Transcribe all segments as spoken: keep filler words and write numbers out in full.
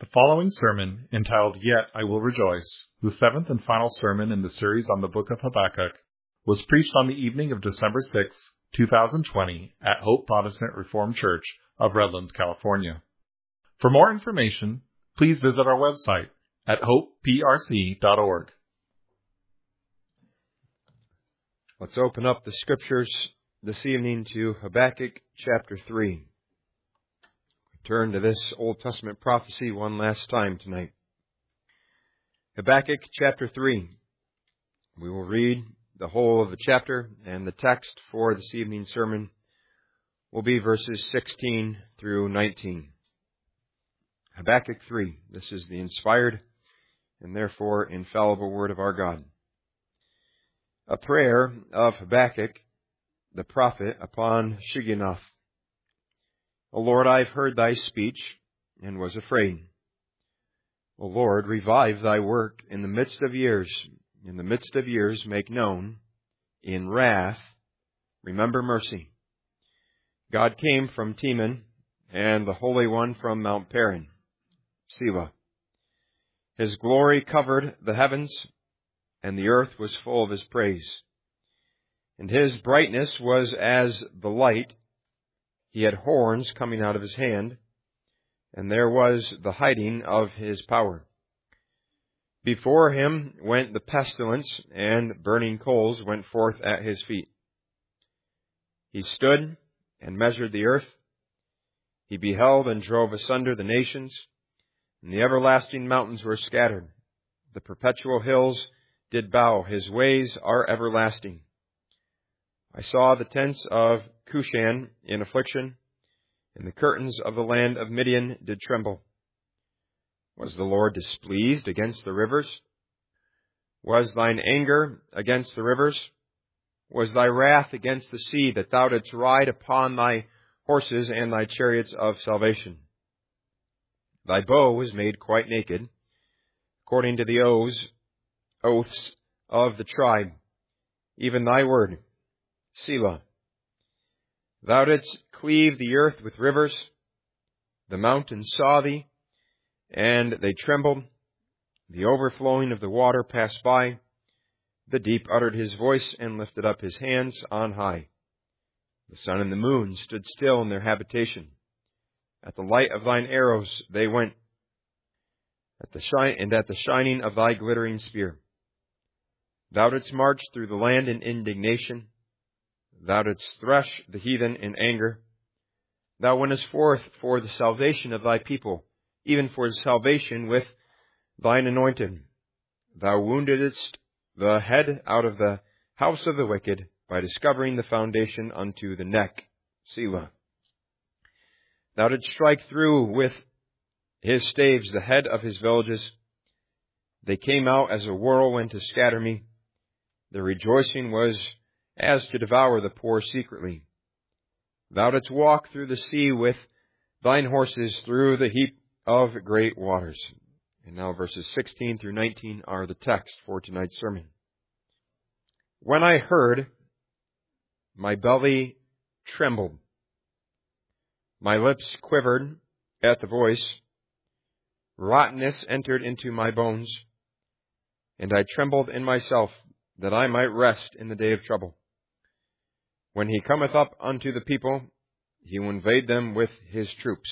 The following sermon, entitled Yet I Will Rejoice, the seventh and final sermon in the series on the book of Habakkuk, was preached on the evening of December sixth, two thousand twenty, at Hope Protestant Reformed Church of Redlands, California. For more information, please visit our website at hope p r c dot org. Let's open up the scriptures this evening to Habakkuk chapter three. Turn to this Old Testament prophecy one last time tonight. Habakkuk chapter three. We will read the whole of the chapter, and the text for this evening's sermon will be verses sixteen through nineteen. Habakkuk three. This is the inspired and therefore infallible word of our God. A prayer of Habakkuk, the prophet, upon Shigionoth. O Lord, I have heard thy speech, and was afraid. O Lord, revive thy work in the midst of years. In the midst of years make known. In wrath, remember mercy. God came from Teman, and the Holy One from Mount Paran. Selah. His glory covered the heavens, and the earth was full of his praise. And his brightness was as the light. He had horns coming out of his hand, and there was the hiding of his power. Before him went the pestilence, and burning coals went forth at his feet. He stood and measured the earth. He beheld and drove asunder the nations, and the everlasting mountains were scattered. The perpetual hills did bow. His ways are everlasting. I saw the tents of Cushan in affliction, and the curtains of the land of Midian did tremble. Was the Lord displeased against the rivers? Was thine anger against the rivers? Was thy wrath against the sea, that thou didst ride upon thy horses and thy chariots of salvation? Thy bow was made quite naked, according to the oaths, oaths of the tribe, even thy word, Selah. Thou didst cleave the earth with rivers. The mountains saw thee, and they trembled. The overflowing of the water passed by. The deep uttered his voice and lifted up his hands on high. The sun and the moon stood still in their habitation. At the light of thine arrows they went, at the shine and at the shining of thy glittering spear. Thou didst march through the land in indignation. Thou didst thresh the heathen in anger. Thou wentest forth for the salvation of thy people, even for the salvation with thine anointed. Thou woundedst the head out of the house of the wicked by discovering the foundation unto the neck. Selah. Thou didst strike through with his staves the head of his villages. They came out as a whirlwind to scatter me. Their rejoicing was as to devour the poor secretly. Thou didst walk through the sea with thine horses, through the heap of great waters. And now verses sixteen through nineteen are the text for tonight's sermon. When I heard, my belly trembled. My lips quivered at the voice. Rottenness entered into my bones, and I trembled in myself, that I might rest in the day of trouble. When he cometh up unto the people, he will invade them with his troops.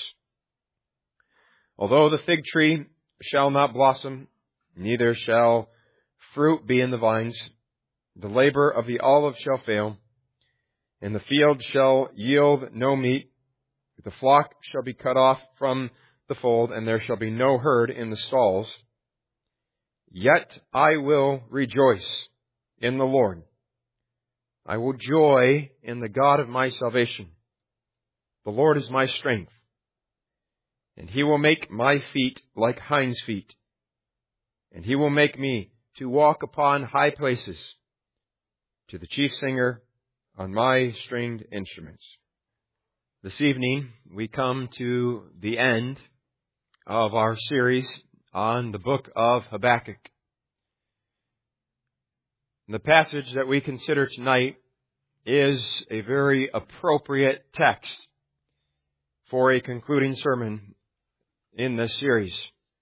Although the fig tree shall not blossom, neither shall fruit be in the vines, the labor of the olive shall fail, and the field shall yield no meat. The flock shall be cut off from the fold, and there shall be no herd in the stalls. Yet I will rejoice in the Lord. I will joy in the God of my salvation. The Lord is my strength, and he will make my feet like hinds' feet, and he will make me to walk upon high places, to the chief singer on my stringed instruments. This evening we come to the end of our series on the book of Habakkuk. The passage that we consider tonight is a very appropriate text for a concluding sermon in this series.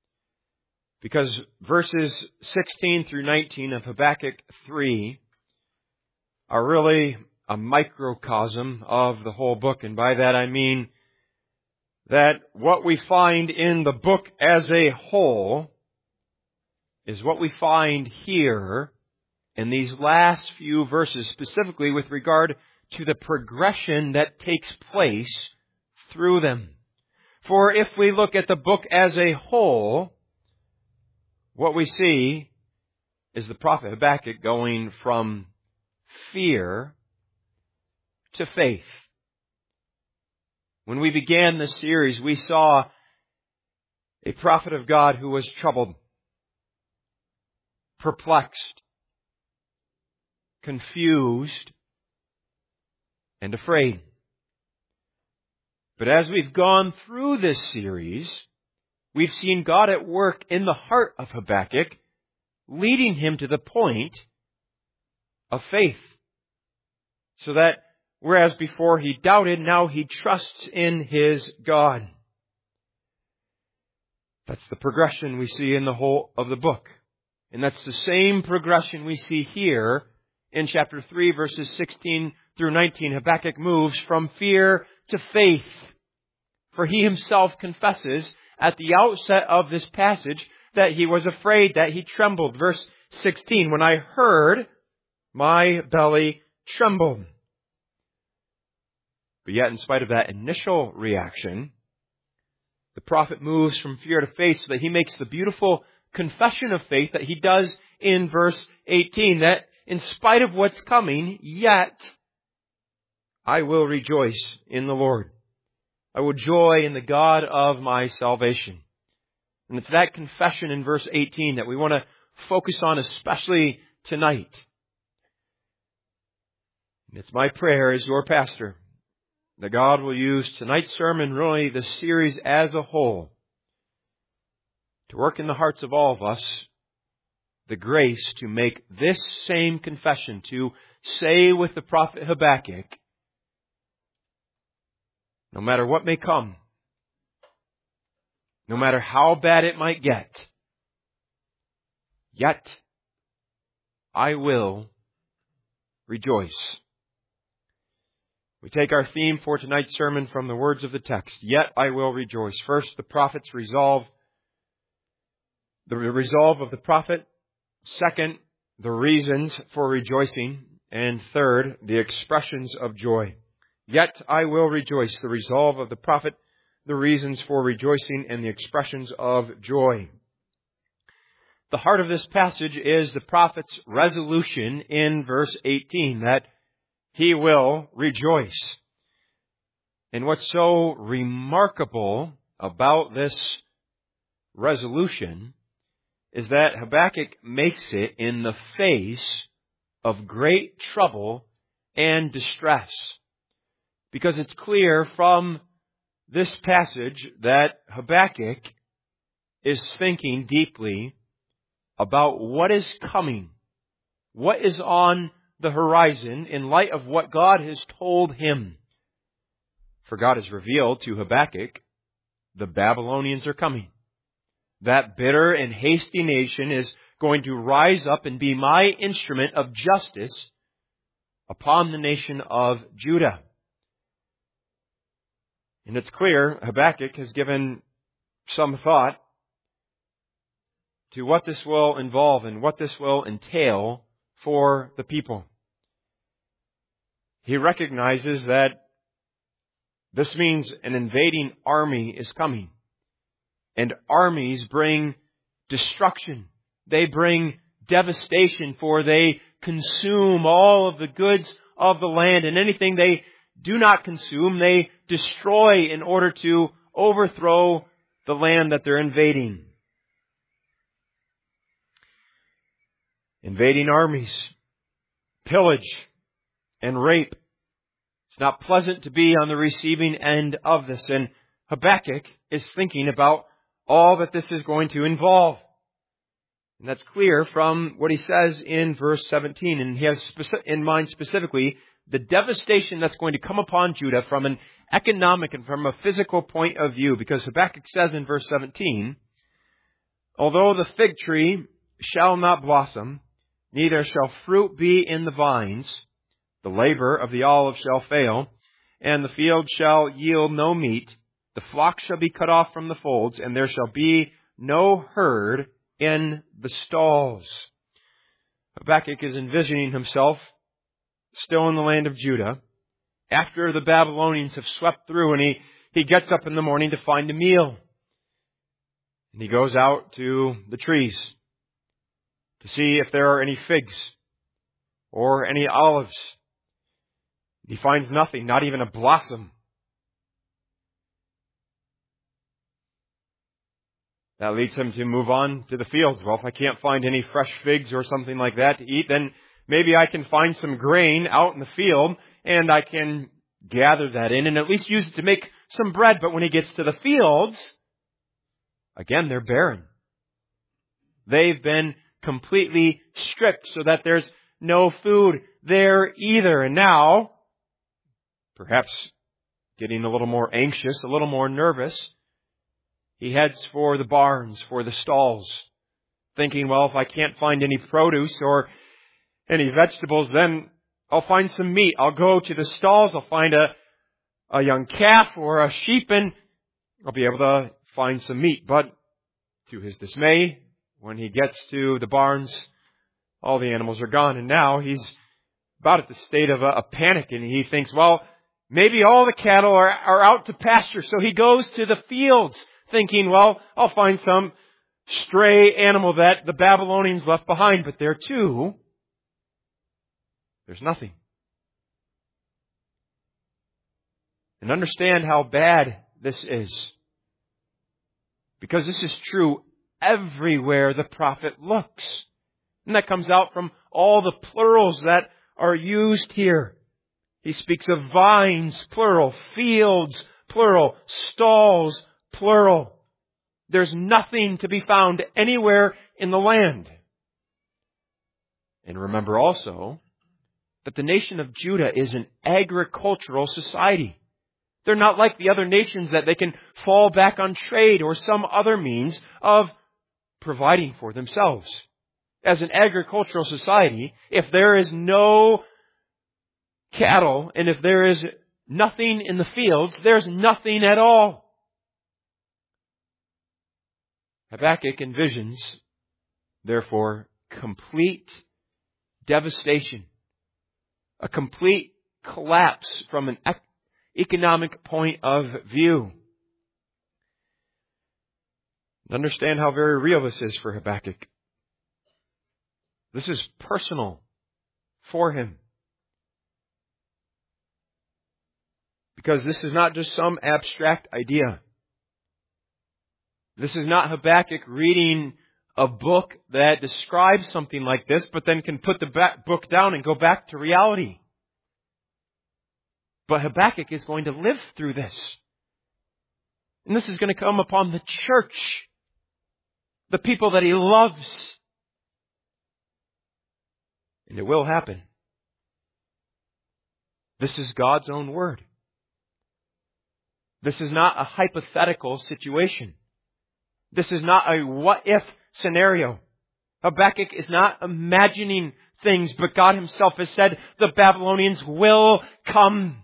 Because verses sixteen through nineteen of Habakkuk three are really a microcosm of the whole book. And by that I mean that what we find in the book as a whole is what we find here in these last few verses, specifically with regard to the progression that takes place through them. For if we look at the book as a whole, what we see is the prophet Habakkuk going from fear to faith. When we began this series, we saw a prophet of God who was troubled, perplexed, confused, and afraid. But as we've gone through this series, we've seen God at work in the heart of Habakkuk, leading him to the point of faith. So that whereas before he doubted, now he trusts in his God. That's the progression we see in the whole of the book. And that's the same progression we see here in chapter three, verses sixteen through nineteen. Habakkuk moves from fear to faith. For he himself confesses at the outset of this passage that he was afraid, that he trembled. Verse sixteen, when I heard, my belly trembled. But yet, in spite of that initial reaction, the prophet moves from fear to faith so that he makes the beautiful confession of faith that he does in verse eighteen, that in spite of what's coming, yet I will rejoice in the Lord. I will joy in the God of my salvation. And it's that confession in verse eighteen that we want to focus on especially tonight. And it's my prayer as your pastor that God will use tonight's sermon, really the series as a whole, to work in the hearts of all of us the grace to make this same confession, to say with the prophet Habakkuk, no matter what may come, no matter how bad it might get, yet I will rejoice. We take our theme for tonight's sermon from the words of the text, yet I will rejoice. First, the prophet's resolve, the resolve of the prophet. Second, the reasons for rejoicing. And third, the expressions of joy. Yet I will rejoice, the resolve of the prophet, the reasons for rejoicing, and the expressions of joy. The heart of this passage is the prophet's resolution in verse eighteen, that he will rejoice. And what's so remarkable about this resolution is that Habakkuk makes it in the face of great trouble and distress. Because it's clear from this passage that Habakkuk is thinking deeply about what is coming, what is on the horizon in light of what God has told him. For God has revealed to Habakkuk, the Babylonians are coming. That bitter and hasty nation is going to rise up and be my instrument of justice upon the nation of Judah. And it's clear Habakkuk has given some thought to what this will involve and what this will entail for the people. He recognizes that this means an invading army is coming. And armies bring destruction. They bring devastation, for they consume all of the goods of the land, and anything they do not consume, they destroy in order to overthrow the land that they're invading. Invading armies, pillage, and rape. It's not pleasant to be on the receiving end of this. And Habakkuk is thinking about all that this is going to involve. And that's clear from what he says in verse seventeen. And he has speci- in mind specifically the devastation that's going to come upon Judah from an economic and from a physical point of view. Because Habakkuk says in verse seventeen, Although the fig tree shall not blossom, neither shall fruit be in the vines, the labor of the olive shall fail, and the field shall yield no meat, the flock shall be cut off from the folds, and there shall be no herd in the stalls. Habakkuk is envisioning himself still in the land of Judah, after the Babylonians have swept through, and he, he gets up in the morning to find a meal. And he goes out to the trees to see if there are any figs or any olives. He finds nothing, not even a blossom. That leads him to move on to the fields. Well, if I can't find any fresh figs or something like that to eat, then maybe I can find some grain out in the field and I can gather that in and at least use it to make some bread. But when he gets to the fields, again, they're barren. They've been completely stripped so that there's no food there either. And now, perhaps getting a little more anxious, a little more nervous, he heads for the barns, for the stalls, thinking, well, if I can't find any produce or any vegetables, then I'll find some meat. I'll go to the stalls, I'll find a, a young calf or a sheep, and I'll be able to find some meat. But to his dismay, when he gets to the barns, all the animals are gone. And now he's about at the state of a, a panic, and he thinks, well, maybe all the cattle are, are out to pasture. So he goes to the fields, thinking, well, I'll find some stray animal that the Babylonians left behind. But there too, there's nothing. And understand how bad this is. Because this is true everywhere the prophet looks. And that comes out from all the plurals that are used here. He speaks of vines, plural, fields, plural, stalls, plural. There's nothing to be found anywhere in the land. And remember also that the nation of Judah is an agricultural society. They're not like the other nations that they can fall back on trade or some other means of providing for themselves. As an agricultural society, if there is no cattle and if there is nothing in the fields, there's nothing at all. Habakkuk envisions, therefore, complete devastation, a complete collapse from an economic point of view. Understand how very real this is for Habakkuk. This is personal for him. Because this is not just some abstract idea. This is not Habakkuk reading a book that describes something like this, but then can put the back book down and go back to reality. But Habakkuk is going to live through this. And this is going to come upon the church, the people that he loves. And it will happen. This is God's own word. This is not a hypothetical situation. This is not a what-if scenario. Habakkuk is not imagining things, but God himself has said the Babylonians will come.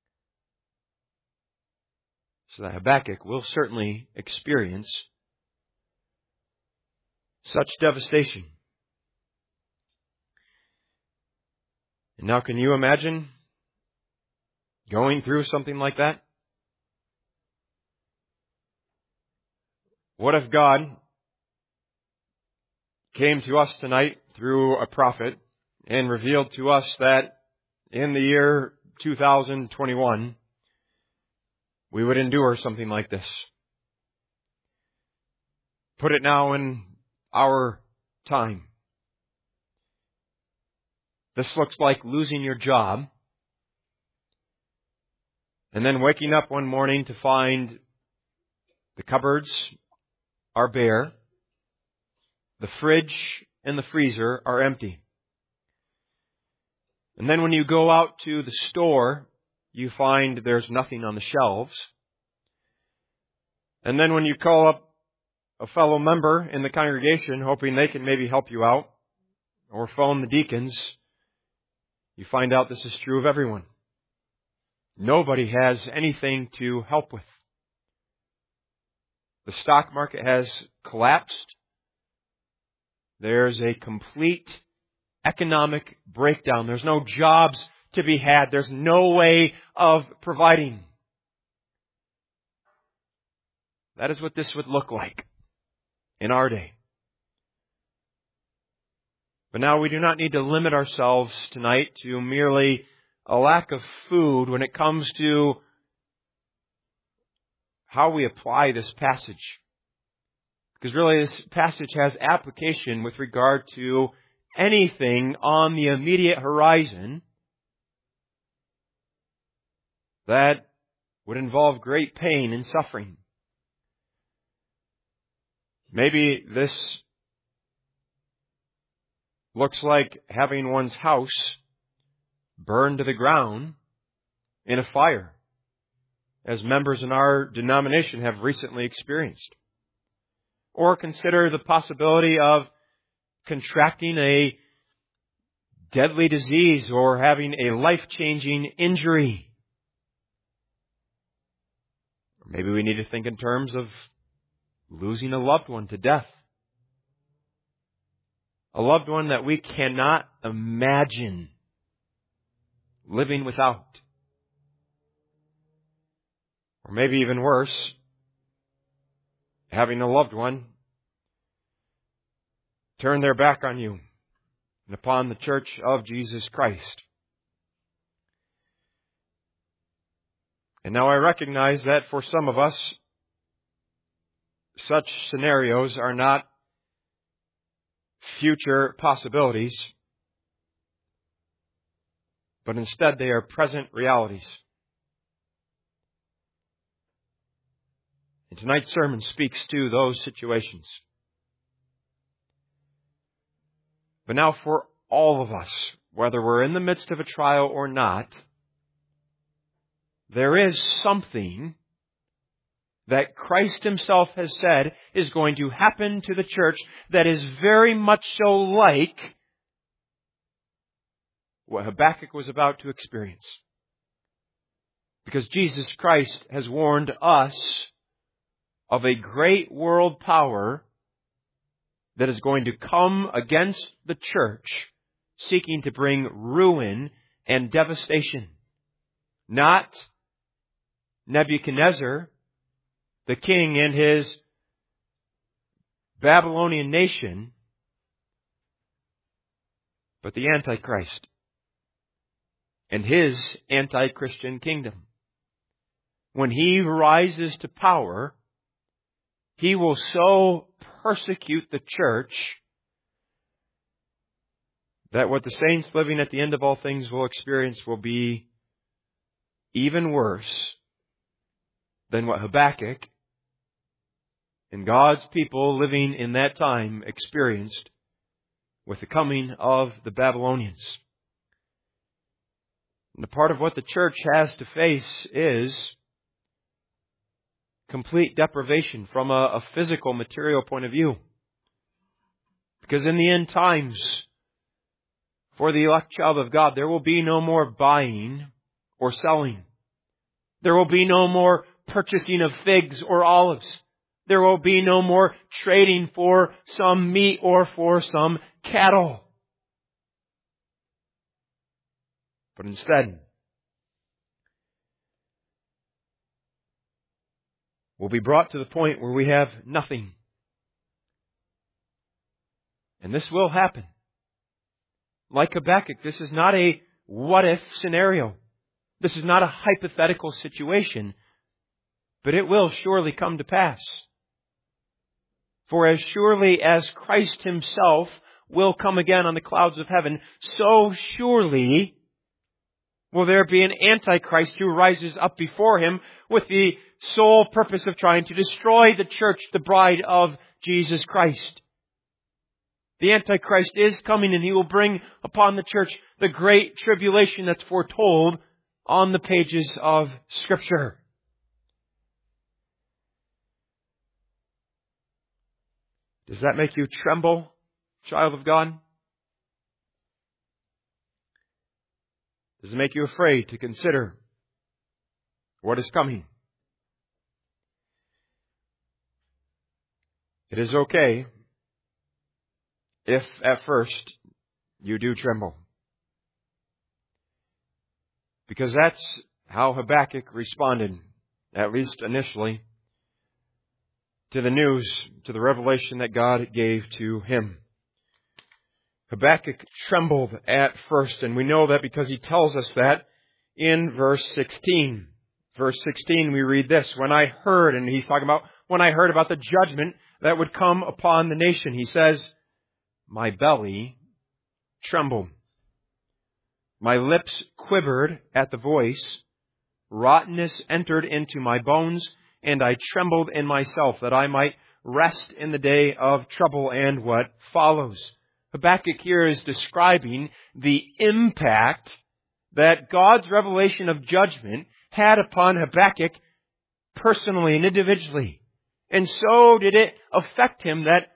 So that Habakkuk will certainly experience such devastation. And now can you imagine going through something like that? What if God came to us tonight through a prophet and revealed to us that in the year two thousand twenty-one, we would endure something like this? Put it now in our time. This looks like losing your job and then waking up one morning to find the cupboards are bare, the fridge and the freezer are empty. And then when you go out to the store, you find there's nothing on the shelves. And then when you call up a fellow member in the congregation hoping they can maybe help you out, or phone the deacons, you find out this is true of everyone. Nobody has anything to help with. The stock market has collapsed. There's a complete economic breakdown. There's no jobs to be had. There's no way of providing. That is what this would look like in our day. But now we do not need to limit ourselves tonight to merely a lack of food when it comes to how we apply this passage. Because really this passage has application with regard to anything on the immediate horizon that would involve great pain and suffering. Maybe this looks like having one's house burned to the ground in a fire, as members in our denomination have recently experienced. Or consider the possibility of contracting a deadly disease or having a life-changing injury. Or maybe we need to think in terms of losing a loved one to death. A loved one that we cannot imagine living without. Or maybe even worse, having a loved one turn their back on you and upon the church of Jesus Christ. And now I recognize that for some of us, such scenarios are not future possibilities, but instead they are present realities. And tonight's sermon speaks to those situations. But now for all of us, whether we're in the midst of a trial or not, there is something that Christ Himself has said is going to happen to the church that is very much so like what Habakkuk was about to experience. Because Jesus Christ has warned us of a great world power that is going to come against the church, seeking to bring ruin and devastation. Not Nebuchadnezzar, the king and his Babylonian nation, but the Antichrist and his anti-Christian kingdom. When he rises to power, he will so persecute the church that what the saints living at the end of all things will experience will be even worse than what Habakkuk and God's people living in that time experienced with the coming of the Babylonians. And the part of what the church has to face is complete deprivation from a, a physical, material point of view. Because in the end times, for the elect child of God, there will be no more buying or selling. There will be no more purchasing of figs or olives. There will be no more trading for some meat or for some cattle. But instead, we'll be brought to the point where we have nothing. And this will happen. Like Habakkuk, this is not a what-if scenario. This is not a hypothetical situation. But it will surely come to pass. For as surely as Christ Himself will come again on the clouds of heaven, so surely will there be an Antichrist who rises up before Him with the sole purpose of trying to destroy the church, the bride of Jesus Christ. The Antichrist is coming, and he will bring upon the church the great tribulation that's foretold on the pages of Scripture. Does that make you tremble, child of God? Does it make you afraid to consider what is coming? It is okay if at first you do tremble. Because that's how Habakkuk responded, at least initially, to the news, to the revelation that God gave to him. Habakkuk trembled at first, and we know that because he tells us that in verse sixteen. Verse sixteen, we read this, when I heard, and he's talking about when I heard about the judgment that would come upon the nation. He says, my belly trembled. My lips quivered at the voice. Rottenness entered into my bones, and I trembled in myself that I might rest in the day of trouble and what follows. Habakkuk here is describing the impact that God's revelation of judgment had upon Habakkuk personally and individually. And so did it affect him that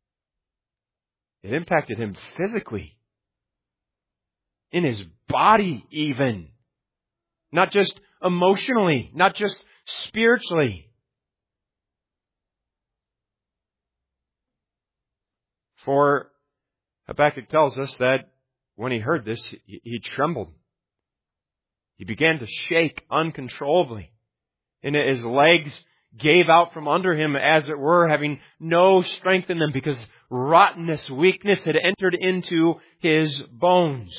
it impacted him physically. In his body even. Not just emotionally, not just spiritually. For Habakkuk tells us that when he heard this, he, he trembled. He began to shake uncontrollably. And his legs gave out from under him, as it were, having no strength in them because rottenness, weakness had entered into his bones.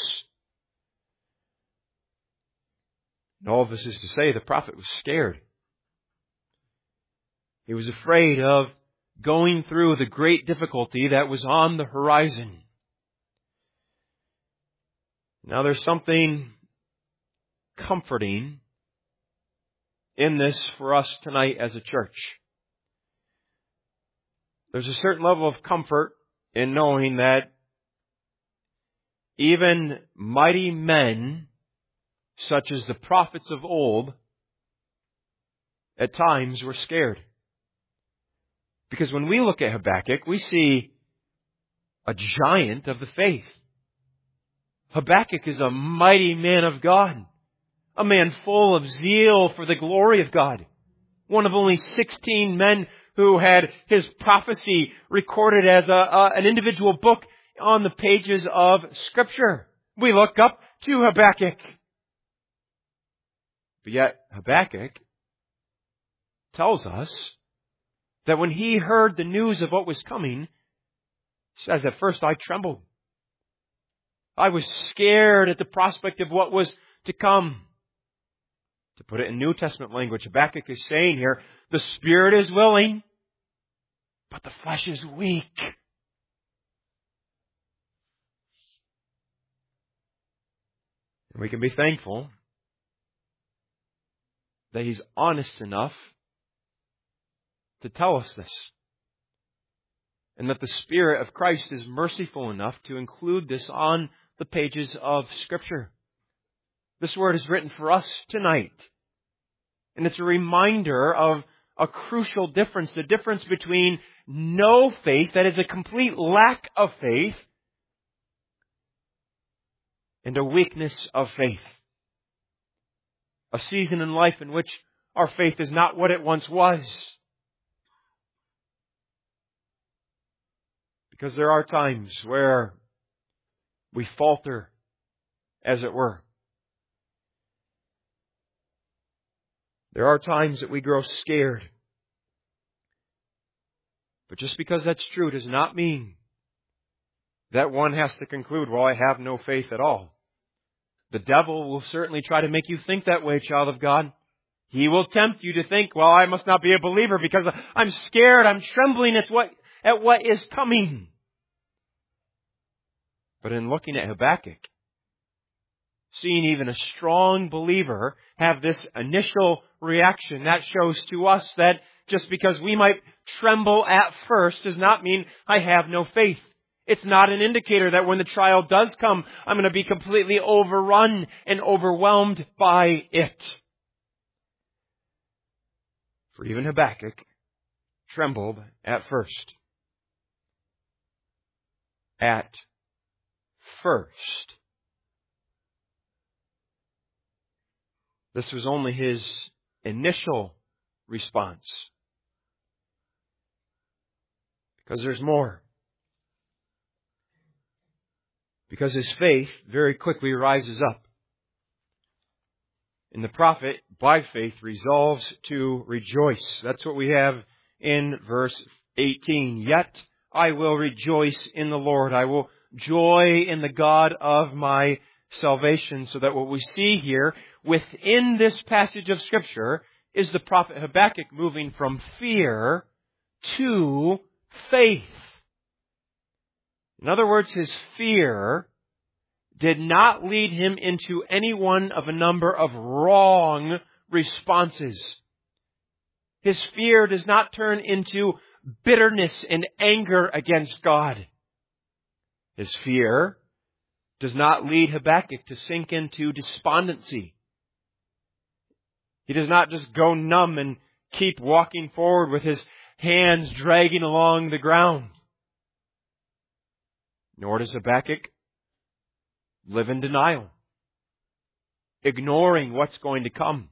And all of this is to say the prophet was scared. He was afraid of going through the great difficulty that was on the horizon. Now there's something comforting in this for us tonight as a church. There's a certain level of comfort in knowing that even mighty men, such as the prophets of old, at times were scared. Because when we look at Habakkuk, we see a giant of the faith. Habakkuk is a mighty man of God. A man full of zeal for the glory of God. One of only sixteen men who had his prophecy recorded as a, a, an individual book on the pages of Scripture. We look up to Habakkuk. But yet Habakkuk tells us that when he heard the news of what was coming, he says, at first I trembled. I was scared at the prospect of what was to come. To put it in New Testament language, Habakkuk is saying here, the spirit is willing, but the flesh is weak. And we can be thankful that he's honest enough to tell us this. And that the Spirit of Christ is merciful enough to include this on the pages of Scripture. This word is written for us tonight. And it's a reminder of a crucial difference. The difference between no faith, that is a complete lack of faith, and a weakness of faith. A season in life in which our faith is not what it once was. Because there are times where we falter, as it were. There are times that we grow scared. But just because that's true does not mean that one has to conclude, well, I have no faith at all. The devil will certainly try to make you think that way, child of God. He will tempt you to think, well, I must not be a believer because I'm scared, I'm trembling at what, at what is coming. But in looking at Habakkuk, seeing even a strong believer have this initial reaction, that shows to us that just because we might tremble at first does not mean I have no faith. It's not an indicator that when the trial does come, I'm going to be completely overrun and overwhelmed by it. For even Habakkuk trembled at first. at first. This was only his initial response. Because there's more. Because his faith very quickly rises up. And the prophet, by faith, resolves to rejoice. That's what we have in verse eighteen. Yet I will rejoice in the Lord. I will joy in the God of my salvation. So that what we see here within this passage of Scripture is the prophet Habakkuk moving from fear to faith. In other words, his fear did not lead him into any one of a number of wrong responses. His fear does not turn into bitterness and anger against God. His fear does not lead Habakkuk to sink into despondency. He does not just go numb and keep walking forward with his hands dragging along the ground. Nor does Habakkuk live in denial, ignoring what's going to come.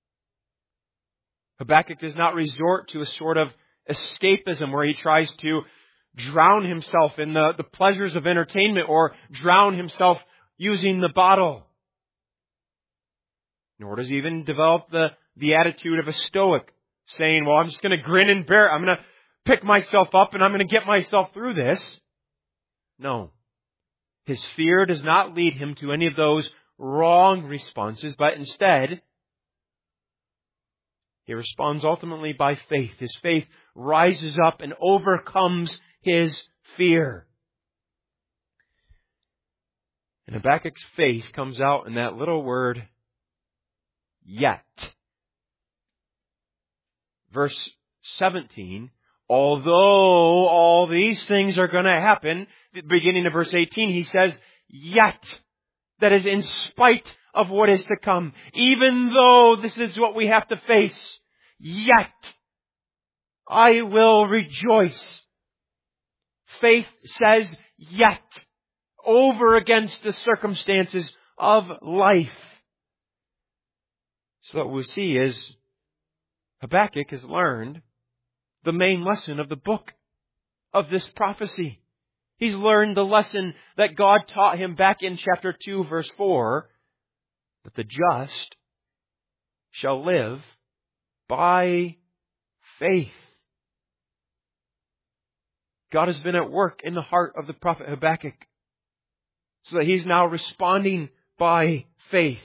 Habakkuk does not resort to a sort of escapism where he tries to drown himself in the, the pleasures of entertainment or drown himself using the bottle. Nor does he even develop the, the attitude of a stoic, saying, well, I'm just going to grin and bear it. I'm going to pick myself up and I'm going to get myself through this. No. His fear does not lead him to any of those wrong responses, but instead, he responds ultimately by faith. His faith rises up and overcomes his fear. And Habakkuk's faith comes out in that little word, yet. Verse seventeen, although all these things are going to happen, at the beginning of verse eighteen, he says, yet. That is, in spite of what is to come. Even though this is what we have to face, yet I will rejoice. Faith says, yet, over against the circumstances of life. So what we see is Habakkuk has learned the main lesson of the book of this prophecy. He's learned the lesson that God taught him back in chapter two, verse four, that the just shall live by faith. God has been at work in the heart of the prophet Habakkuk so that he's now responding by faith.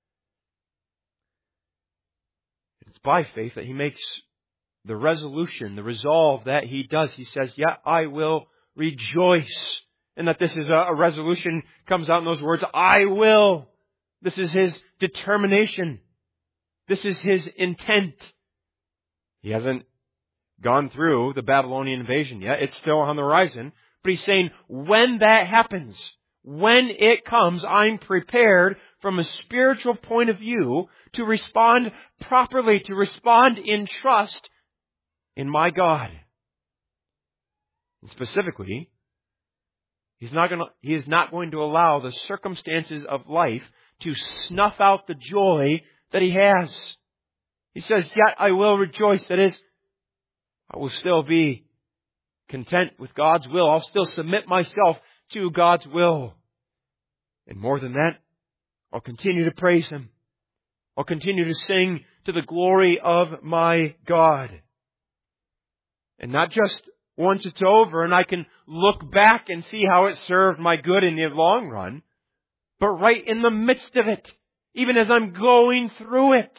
It's by faith that he makes the resolution, the resolve that he does. He says, yeah, I will rejoice. And that this is a, a resolution comes out in those words, I will. This is his determination. This is his intent. He hasn't gone through the Babylonian invasion yet. It's still on the horizon. But he's saying, when that happens, when it comes, I'm prepared from a spiritual point of view to respond properly, to respond in trust in my God. And specifically, he's not going to, he is not going to allow the circumstances of life to snuff out the joy that he has. He says, yet I will rejoice. That is, I will still be content with God's will. I'll still submit myself to God's will. And more than that, I'll continue to praise Him. I'll continue to sing to the glory of my God. And not just once it's over and I can look back and see how it served my good in the long run, but right in the midst of it, even as I'm going through it,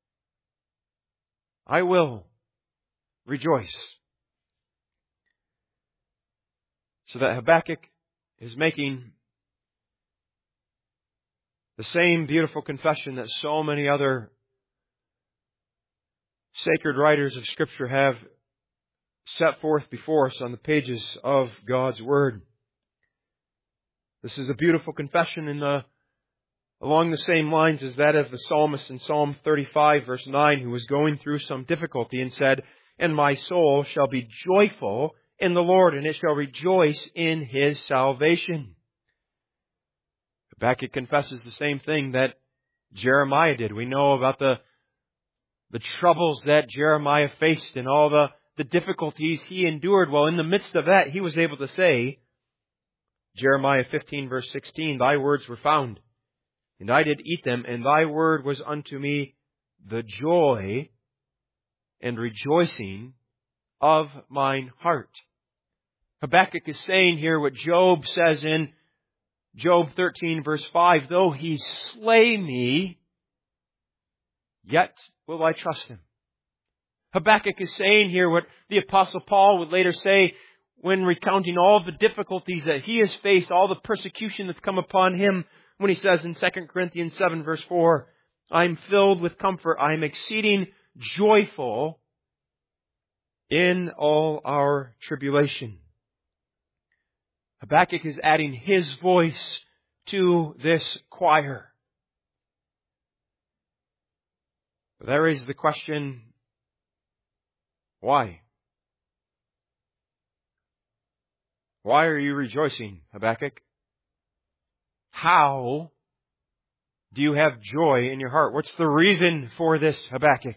I will rejoice. So that Habakkuk is making the same beautiful confession that so many other sacred writers of Scripture have set forth before us on the pages of God's Word. This is a beautiful confession in the, along the same lines as that of the psalmist in Psalm thirty-five, verse nine, who was going through some difficulty and said, and my soul shall be joyful in the Lord, and it shall rejoice in His salvation. Habakkuk confesses the same thing that Jeremiah did. We know about the, the troubles that Jeremiah faced and all the, the difficulties he endured. Well, in the midst of that, he was able to say, Jeremiah fifteen verse sixteen, Thy words were found, and I did eat them, and Thy word was unto me the joy and rejoicing of mine heart. Habakkuk is saying here what Job says in Job thirteen verse five, Though He slay me, yet will I trust Him. Habakkuk is saying here what the Apostle Paul would later say when recounting all the difficulties that he has faced, all the persecution that's come upon him, when he says in Second Corinthians seven verse four, I am filled with comfort, I am exceeding joyful in all our tribulation. Habakkuk is adding his voice to this choir. But there is the question, why? Why are you rejoicing, Habakkuk? How do you have joy in your heart? What's the reason for this, Habakkuk?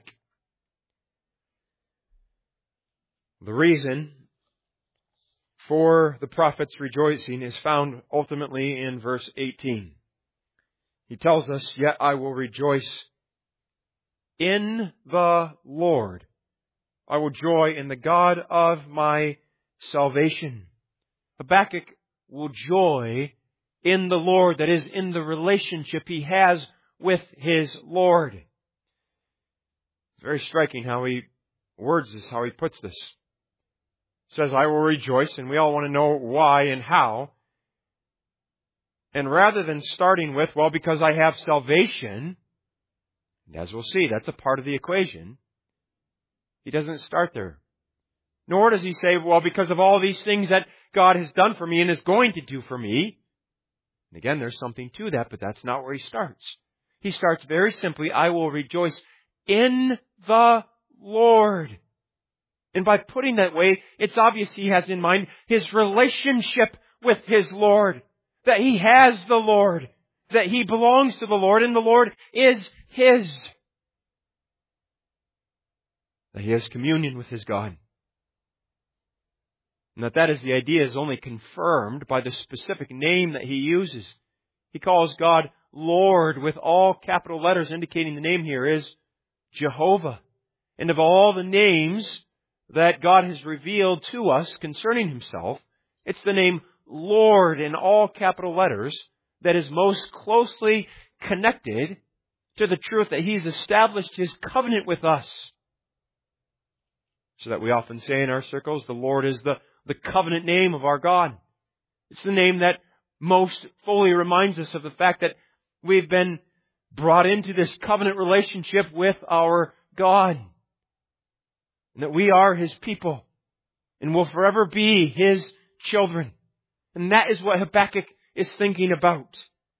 The reason for the prophet's rejoicing is found ultimately in verse eighteen. He tells us, Yet I will rejoice in the Lord. I will joy in the God of my salvation. Habakkuk will joy in the Lord, that is, in the relationship he has with his Lord. It's very striking how he words this, how he puts this. He says, I will rejoice, and we all want to know why and how. And rather than starting with, well, because I have salvation, and as we'll see, that's a part of the equation, he doesn't start there. Nor does he say, well, because of all these things that God has done for me and is going to do for me. And again, there's something to that, but that's not where he starts. He starts very simply, I will rejoice in the Lord. And by putting that way, it's obvious he has in mind his relationship with his Lord. That he has the Lord. That he belongs to the Lord and the Lord is his. That he has communion with his God. And that that is the idea is only confirmed by the specific name that he uses. He calls God Lord with all capital letters, indicating the name here is Jehovah. And of all the names that God has revealed to us concerning Himself, it's the name Lord in all capital letters that is most closely connected to the truth that He's established His covenant with us. So that we often say in our circles, the Lord is the, the covenant name of our God. It's the name that most fully reminds us of the fact that we've been brought into this covenant relationship with our God. And that we are His people and will forever be His children. And that is what Habakkuk is thinking about.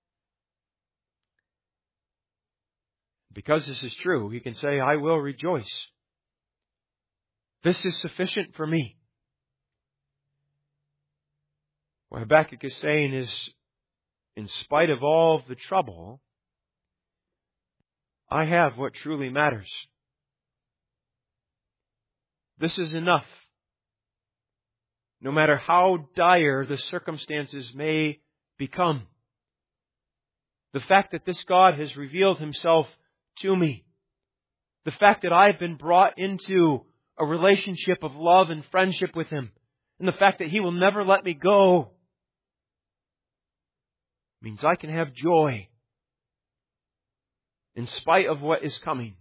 Because this is true, he can say, I will rejoice. This is sufficient for me. What Habakkuk is saying is, in spite of all of the trouble, I have what truly matters. This is enough. No matter how dire the circumstances may become. The fact that this God has revealed Himself to me. The fact that I've been brought into a relationship of love and friendship with Him. And the fact that He will never let me go. Means I can have joy. In spite of what is coming.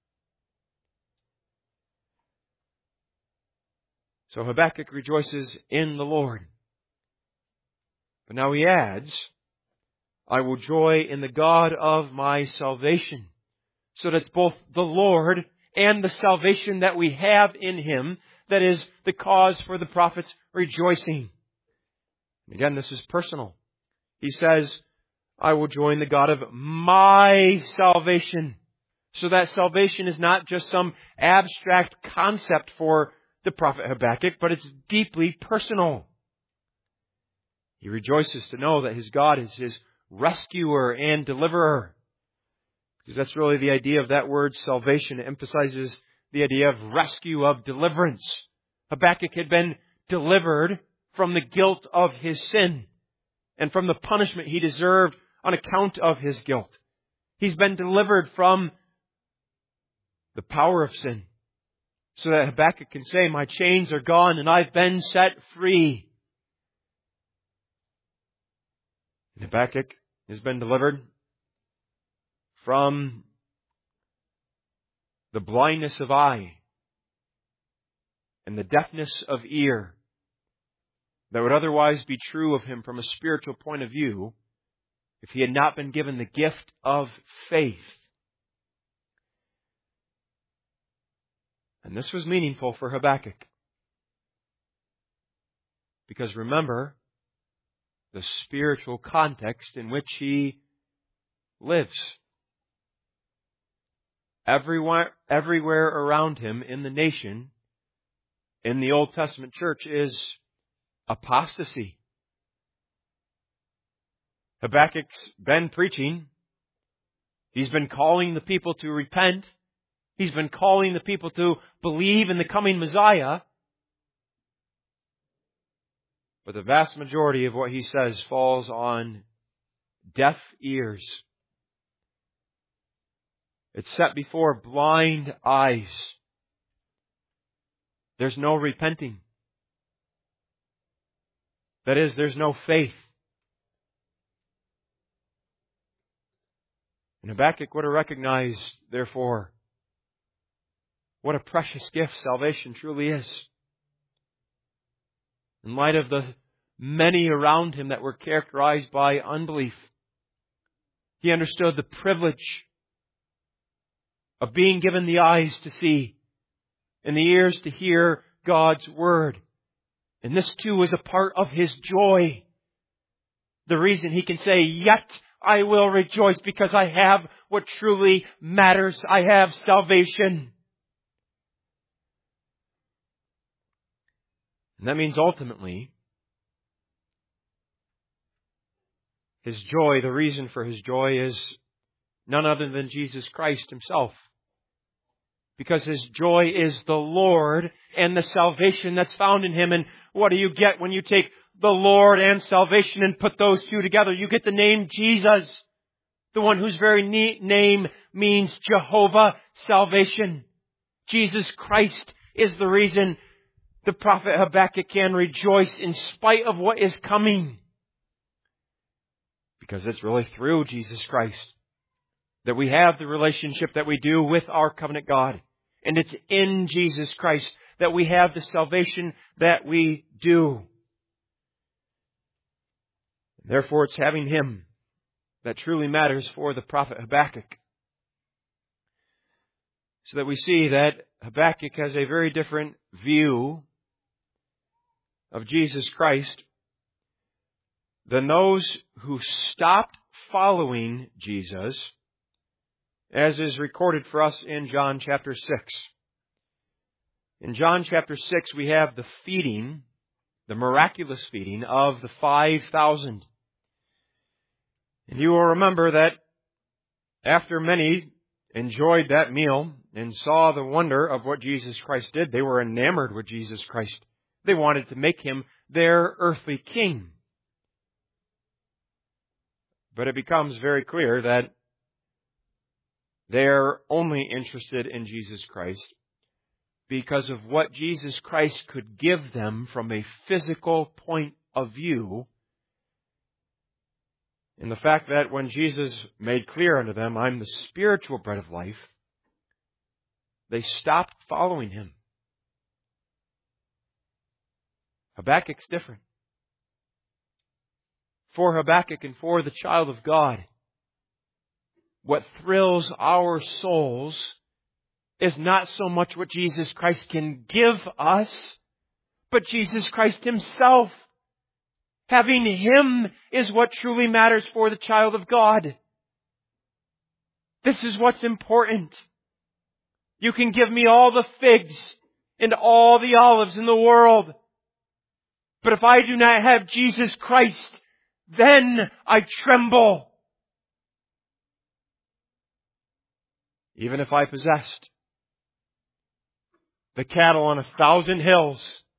So Habakkuk rejoices in the Lord. But now he adds, I will joy in the God of my salvation. So that's both the Lord and the salvation that we have in Him that is the cause for the prophet's rejoicing. Again, this is personal. He says, I will joy in the God of my salvation. So that salvation is not just some abstract concept for the prophet Habakkuk, but it's deeply personal. He rejoices to know that his God is his rescuer and deliverer. Because that's really the idea of that word, salvation. It emphasizes the idea of rescue, of deliverance. Habakkuk had been delivered from the guilt of his sin and from the punishment he deserved on account of his guilt. He's been delivered from the power of sin, so that Habakkuk can say, my chains are gone and I've been set free. And Habakkuk has been delivered from the blindness of eye and the deafness of ear that would otherwise be true of him from a spiritual point of view if he had not been given the gift of faith. And this was meaningful for Habakkuk. Because remember the spiritual context in which he lives. Everywhere, everywhere around him in the nation, in the Old Testament church, is apostasy. Habakkuk's been preaching. He's been calling the people to repent. He's been calling the people to believe in the coming Messiah. But the vast majority of what he says falls on deaf ears. It's set before blind eyes. There's no repenting. That is, there's no faith. And Habakkuk would have recognized, therefore, what a precious gift salvation truly is. In light of the many around him that were characterized by unbelief, he understood the privilege of being given the eyes to see and the ears to hear God's Word. And this too was a part of his joy. The reason he can say, yet I will rejoice because I have what truly matters. I have salvation. And that means ultimately, his joy, the reason for his joy is none other than Jesus Christ himself. Because his joy is the Lord and the salvation that's found in him. And what do you get when you take the Lord and salvation and put those two together? You get the name Jesus, the one whose very name means Jehovah salvation. Jesus Christ is the reason the prophet Habakkuk can rejoice in spite of what is coming. Because it's really through Jesus Christ that we have the relationship that we do with our covenant God. And it's in Jesus Christ that we have the salvation that we do. Therefore, it's having Him that truly matters for the prophet Habakkuk. So that we see that Habakkuk has a very different view of Jesus Christ than those who stopped following Jesus, as is recorded for us in John chapter six. In John chapter six, we have the feeding, the miraculous feeding of the five thousand. And you will remember that after many enjoyed that meal and saw the wonder of what Jesus Christ did, they were enamored with Jesus Christ. They wanted to make Him their earthly king. But it becomes very clear that they're only interested in Jesus Christ because of what Jesus Christ could give them from a physical point of view. And the fact that when Jesus made clear unto them, I'm the spiritual bread of life, they stopped following Him. Habakkuk's different. For Habakkuk and for the child of God, what thrills our souls is not so much what Jesus Christ can give us, but Jesus Christ Himself. Having Him is what truly matters for the child of God. This is what's important. You can give me all the figs and all the olives in the world. But if I do not have Jesus Christ, then I tremble. Even if I possessed the cattle on a thousand hills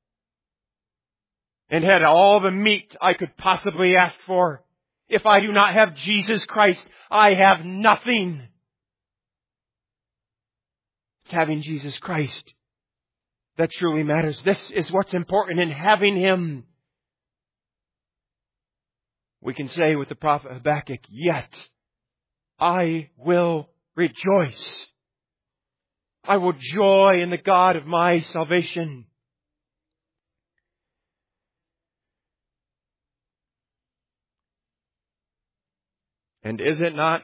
and had all the meat I could possibly ask for, if I do not have Jesus Christ, I have nothing. It's having Jesus Christ that truly matters. This is what's important in having Him. We can say with the prophet Habakkuk, yet I will rejoice. I will joy in the God of my salvation. And is it not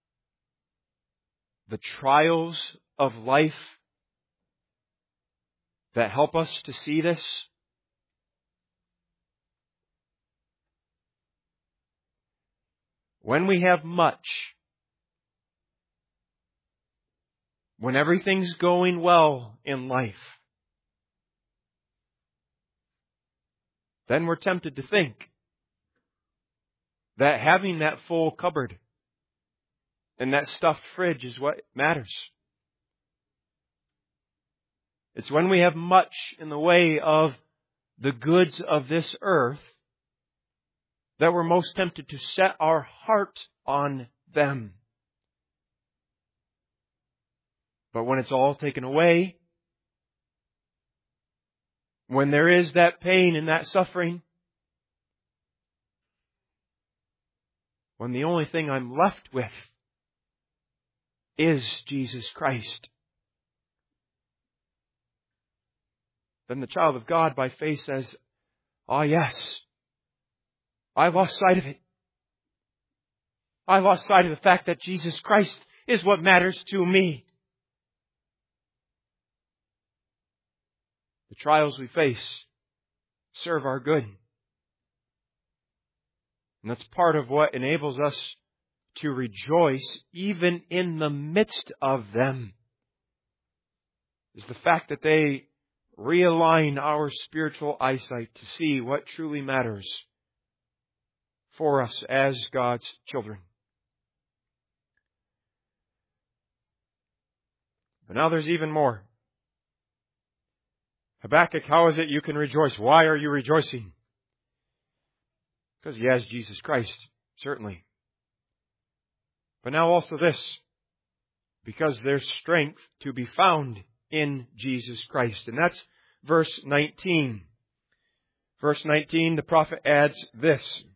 the trials of life that help us to see this? When we have much, when everything's going well in life, then we're tempted to think that having that full cupboard and that stuffed fridge is what matters. It's when we have much in the way of the goods of this earth that we're most tempted to set our heart on them. But when it's all taken away, when there is that pain and that suffering, when the only thing I'm left with is Jesus Christ, then the child of God by faith says, ah, yes, I lost sight of it. I lost sight of the fact that Jesus Christ is what matters to me. The trials we face serve our good. And that's part of what enables us to rejoice even in the midst of them, is the fact that they realign our spiritual eyesight to see what truly matters for us as God's children. But now there's even more. Habakkuk, how is it you can rejoice? Why are you rejoicing? Because he has Jesus Christ, certainly. But now also this, because there's strength to be found in Jesus Christ. And that's verse nineteen. Verse nineteen, the prophet adds this.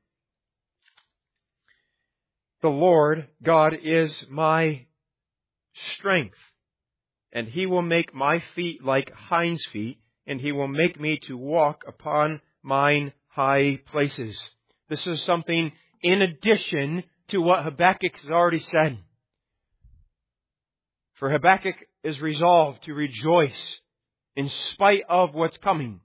The Lord God is my strength, and He will make my feet like hinds' feet, and He will make me to walk upon mine high places. This is something in addition to what Habakkuk has already said. For Habakkuk is resolved to rejoice in spite of what's coming.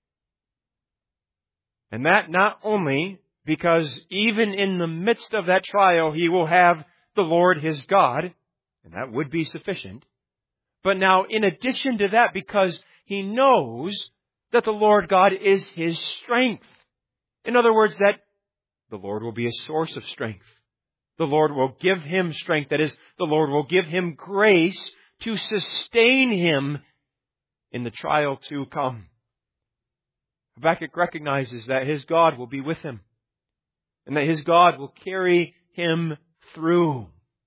And that not only because even in the midst of that trial he will have the Lord his God, and that would be sufficient, but now in addition to that, because he knows that the Lord God is his strength. In other words, that the Lord will be a source of strength. The Lord will give him strength. That is, the Lord will give him grace to sustain him in the trial to come. Habakkuk recognizes that his God will be with him and that his God will carry him through.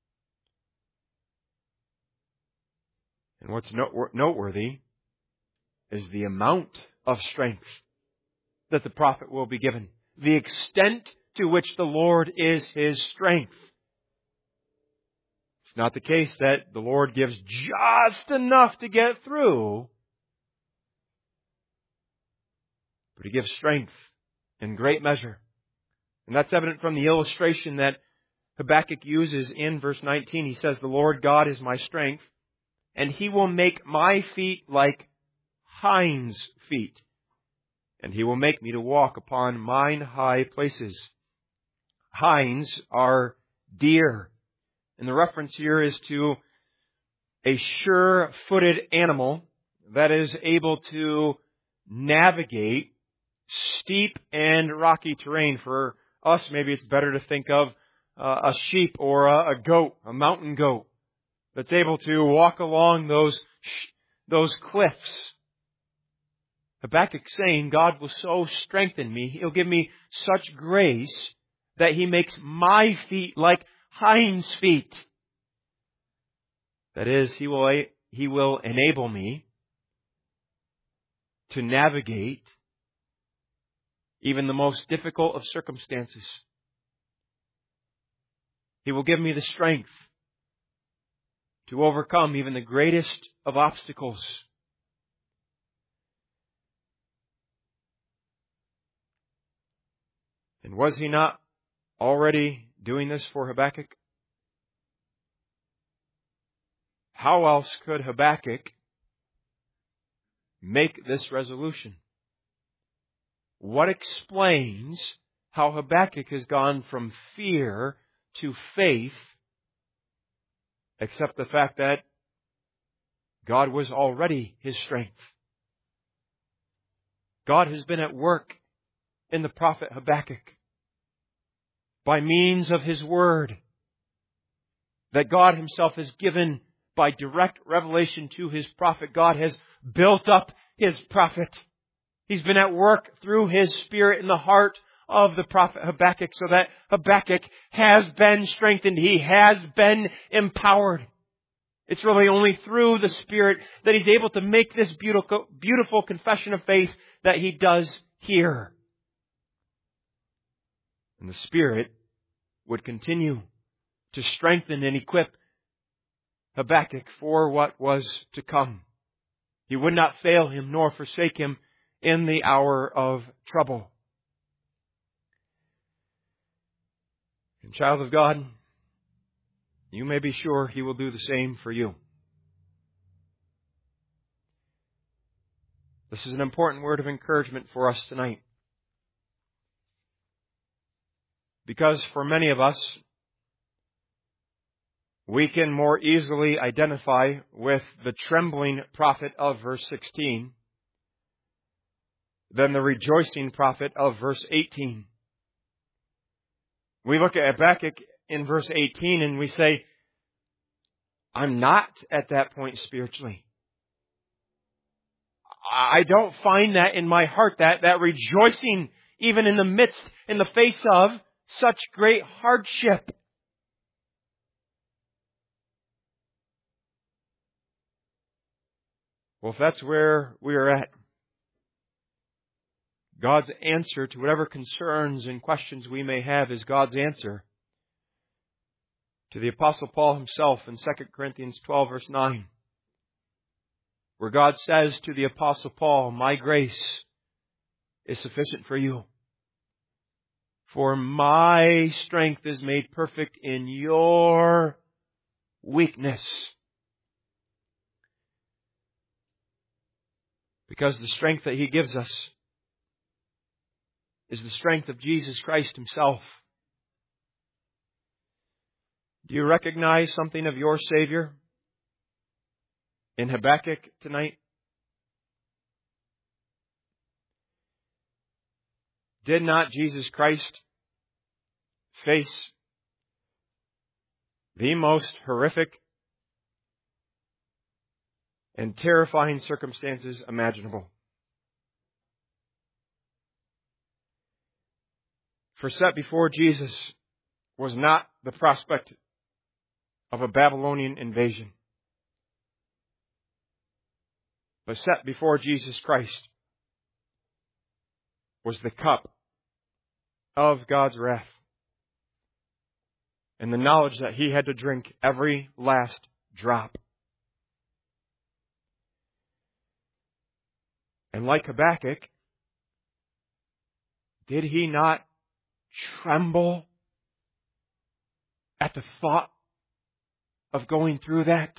And what's noteworthy is the amount of strength that the prophet will be given. The extent to which the Lord is his strength. It's not the case that the Lord gives just enough to get through, but He gives strength in great measure. And that's evident from the illustration that Habakkuk uses in verse nineteen. He says, the Lord God is my strength, and He will make my feet like hinds' feet, and He will make me to walk upon mine high places. Hinds are deer. And the reference here is to a sure-footed animal that is able to navigate steep and rocky terrain. For us, maybe it's better to think of uh, a sheep or a, a goat, a mountain goat, that's able to walk along those, those cliffs. Habakkuk's saying, God will so strengthen me, He'll give me such grace that He makes my feet like hinds feet. That is, He will, He will enable me to navigate even the most difficult of circumstances. He will give me the strength to overcome even the greatest of obstacles. And was He not already doing this for Habakkuk? How else could Habakkuk make this resolution? What explains how Habakkuk has gone from fear to faith, except the fact that God was already his strength? God has been at work in the prophet Habakkuk by means of His Word that God Himself has given by direct revelation to His prophet. God has built up His prophet. He's been at work through His Spirit in the heart of the prophet Habakkuk so that Habakkuk has been strengthened. He has been empowered. It's really only through the Spirit that he's able to make this beautiful, beautiful confession of faith that he does here. And the Spirit would continue to strengthen and equip Habakkuk for what was to come. He would not fail him nor forsake him in the hour of trouble. And child of God, you may be sure He will do the same for you. This is an important word of encouragement for us tonight. Because for many of us, we can more easily identify with the trembling prophet of verse sixteen than the rejoicing prophet of verse eighteen. We look at Habakkuk in verse eighteen and we say, I'm not at that point spiritually. I don't find that in my heart, that, that rejoicing even in the midst, in the face of such great hardship. Well, if that's where we are at, God's answer to whatever concerns and questions we may have is God's answer to the Apostle Paul himself in Second Corinthians twelve, verse nine, where God says to the Apostle Paul, my grace is sufficient for you, for my strength is made perfect in your weakness. Because the strength that He gives us is the strength of Jesus Christ Himself. Do you recognize something of your Savior in Habakkuk tonight? Did not Jesus Christ face the most horrific and terrifying circumstances imaginable? For set before Jesus was not the prospect of a Babylonian invasion, but set before Jesus Christ was the cup of God's wrath and the knowledge that He had to drink every last drop. And like Habakkuk, did he not tremble at the thought of going through that?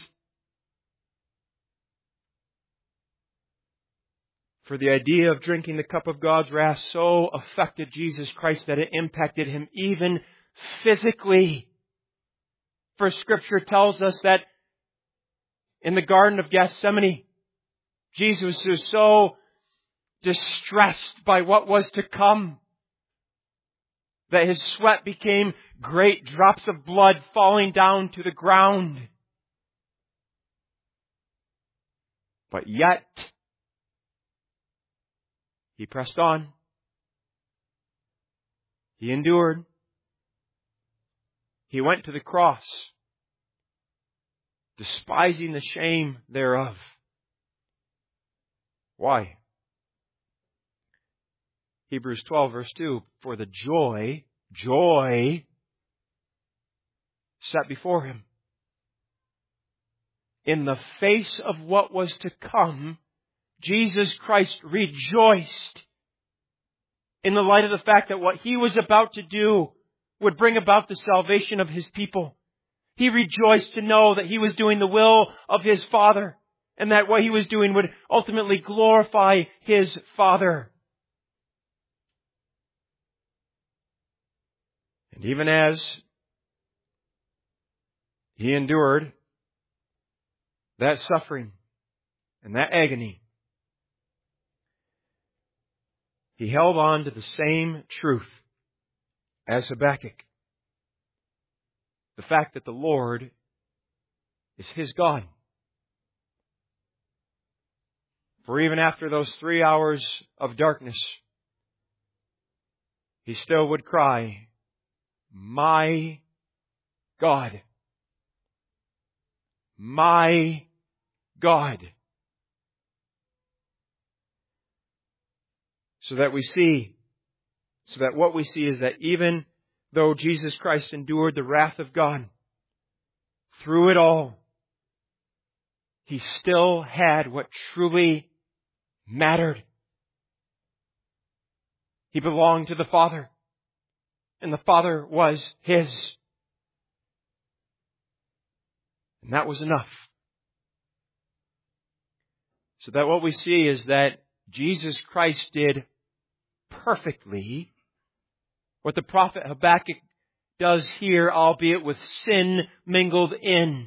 For the idea of drinking the cup of God's wrath so affected Jesus Christ that it impacted Him even physically. For Scripture tells us that in the Garden of Gethsemane, Jesus was so distressed by what was to come that his sweat became great drops of blood falling down to the ground. But yet, he pressed on. He endured. He went to the cross, despising the shame thereof. Why? Hebrews twelve verse two, for the joy, joy set before him, in the face of what was to come, Jesus Christ rejoiced in the light of the fact that what he was about to do would bring about the salvation of his people. He rejoiced to know that he was doing the will of his Father, and that what he was doing would ultimately glorify his Father. And even as he endured that suffering and that agony, he held on to the same truth as Habakkuk. The fact that the Lord is his God. For even after those three hours of darkness, he still would cry, my God, my God. So that we see, so that what we see is that even though Jesus Christ endured the wrath of God, through it all, he still had what truly mattered. He belonged to the Father, and the Father was his. And that was enough. So that what we see is that Jesus Christ did perfectly what the prophet Habakkuk does here, albeit with sin mingled in.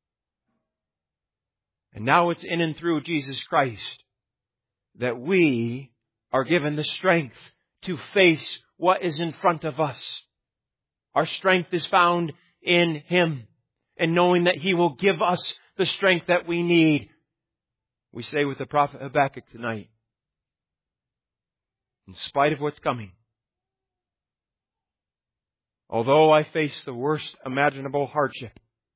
And now it's in and through Jesus Christ that we are given the strength to face what is in front of us. Our strength is found in him, and knowing that he will give us the strength that we need. We say with the prophet Habakkuk tonight, in spite of what's coming, although I face the worst imaginable hardship,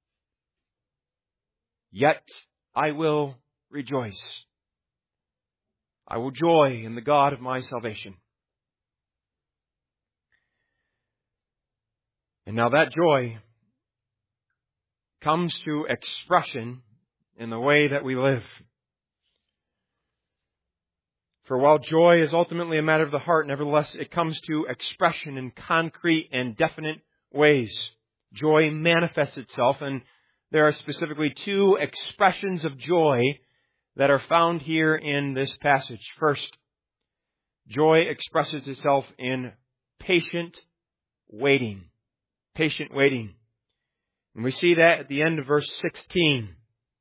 yet I will rejoice. I will joy in the God of my salvation. And now that joy comes to expression in the way that we live. For while joy is ultimately a matter of the heart, nevertheless it comes to expression in concrete and definite ways. Joy manifests itself, and there are specifically two expressions of joy that are found here in this passage. First, joy expresses itself in patient waiting. Patient waiting. And we see that at the end of verse sixteen.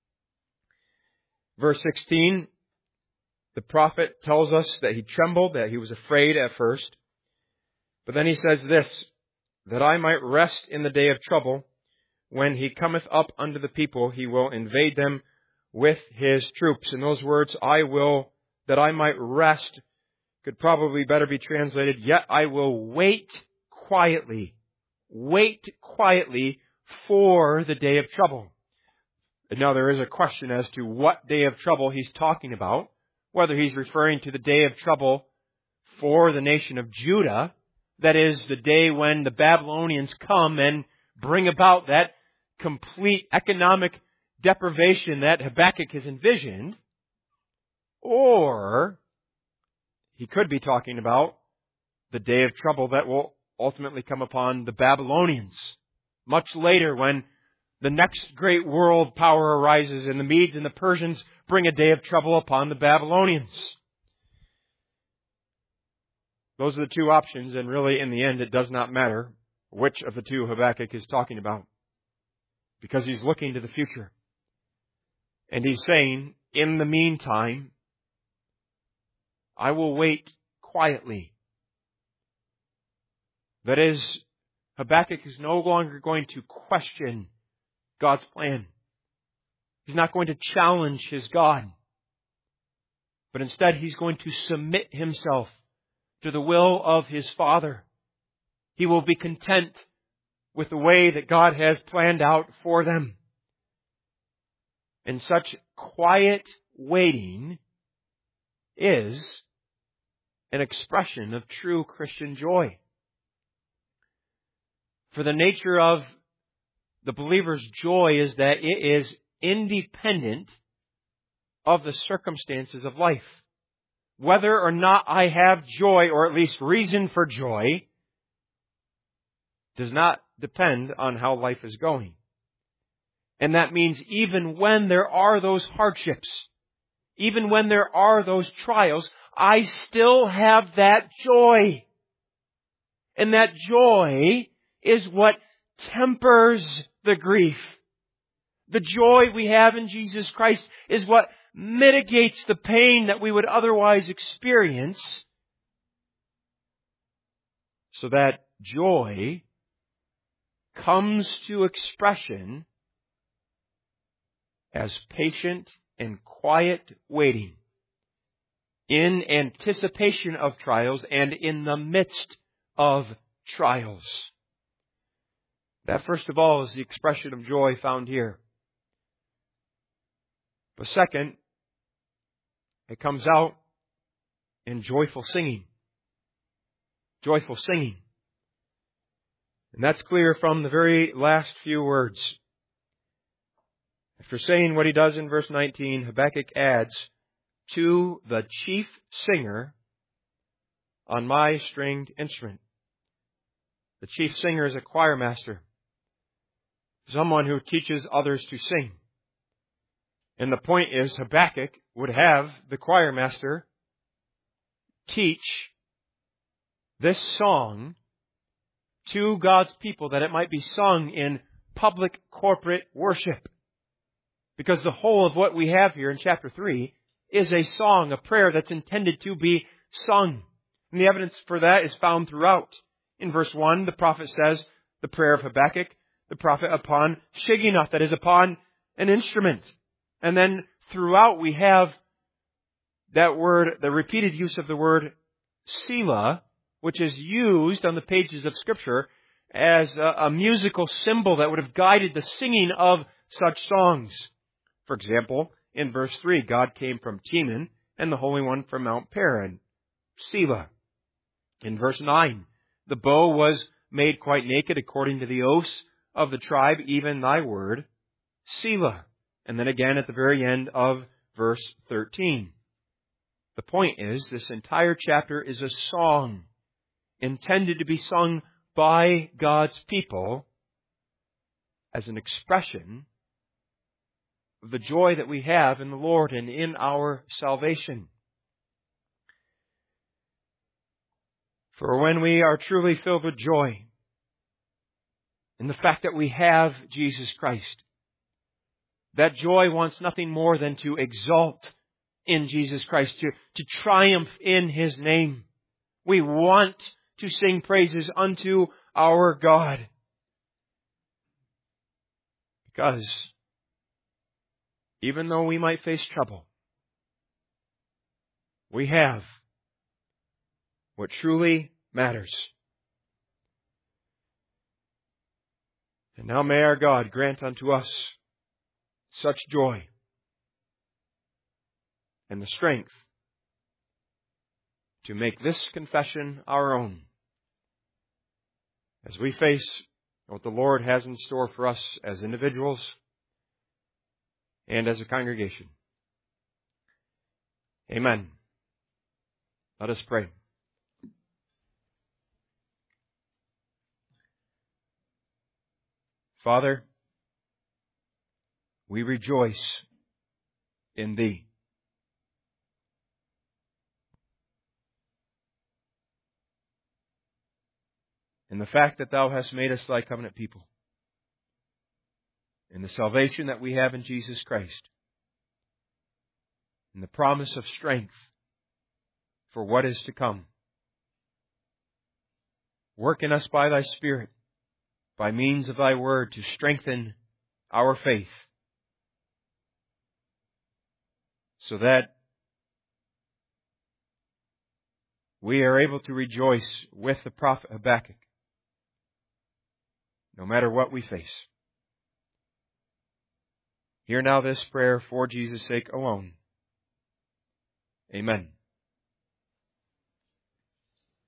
Verse sixteen, the prophet tells us that he trembled, that he was afraid at first. But then he says this, that I might rest in the day of trouble. When he cometh up unto the people, he will invade them with his troops. And those words, I will, that I might rest, could probably better be translated, yet I will wait quietly. Wait quietly for the day of trouble. And now there is a question as to what day of trouble he's talking about. Whether he's referring to the day of trouble for the nation of Judah, that is the day when the Babylonians come and bring about that complete economic deprivation that Habakkuk has envisioned, or he could be talking about the day of trouble that will ultimately come upon the Babylonians much later, when the next great world power arises and the Medes and the Persians bring a day of trouble upon the Babylonians. Those are the two options, and really in the end it does not matter which of the two Habakkuk is talking about, because he's looking to the future. And he's saying, in the meantime, I will wait quietly. That is, Habakkuk is no longer going to question God's plan. He's not going to challenge his God. But instead, he's going to submit himself to the will of his Father. He will be content with the way that God has planned out for them. And such quiet waiting is an expression of true Christian joy. For the nature of the believer's joy is that it is independent of the circumstances of life. Whether or not I have joy, or at least reason for joy, does not depend on how life is going. And that means even when there are those hardships, even when there are those trials, I still have that joy. And that joy is what tempers the grief. The joy we have in Jesus Christ is what mitigates the pain that we would otherwise experience, so that joy comes to expression as patient and quiet waiting in anticipation of trials and in the midst of trials. That, first of all, is the expression of joy found here. But second, it comes out in joyful singing. Joyful singing. And that's clear from the very last few words. After saying what he does in verse nineteen, Habakkuk adds, to the chief singer on my stringed instrument. The chief singer is a choir master. Someone who teaches others to sing. And the point is, Habakkuk would have the choir master teach this song to God's people, that it might be sung in public corporate worship. Because the whole of what we have here in chapter three is a song, a prayer that's intended to be sung. And the evidence for that is found throughout. In verse one, the prophet says, the prayer of Habakkuk, the prophet upon Shigionoth, that is upon an instrument. And then throughout we have that word, the repeated use of the word Selah, which is used on the pages of Scripture as a, a musical symbol that would have guided the singing of such songs. For example, in verse three, God came from Teman, and the Holy One from Mount Paran. Selah. In verse nine, the bow was made quite naked according to the oaths of the tribe, even thy word. Selah. And then again at the very end of verse thirteen. The point is, this entire chapter is a song intended to be sung by God's people as an expression of the joy that we have in the Lord and in our salvation. For when we are truly filled with joy in the fact that we have Jesus Christ, that joy wants nothing more than to exalt in Jesus Christ, to, to triumph in His name. We want to sing praises unto our God. Because even though we might face trouble, we have what truly matters. And now may our God grant unto us such joy and the strength to make this confession our own as we face what the Lord has in store for us as individuals and as a congregation. Amen. Let us pray. Father, we rejoice in Thee. In the fact that Thou hast made us Thy covenant people. In the salvation that we have in Jesus Christ. In the promise of strength for what is to come. Work in us by Thy Spirit, by means of Thy Word, to strengthen our faith, so that we are able to rejoice with the prophet Habakkuk, no matter what we face. Hear now this prayer for Jesus' sake alone. Amen.